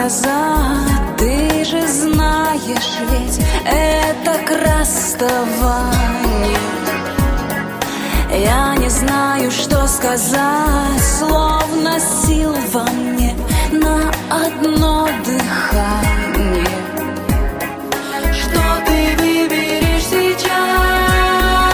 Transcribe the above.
назад. Ты же знаешь, ведь это к расставанию. Я не знаю, что сказать, словно сил во мне на одно дыхание.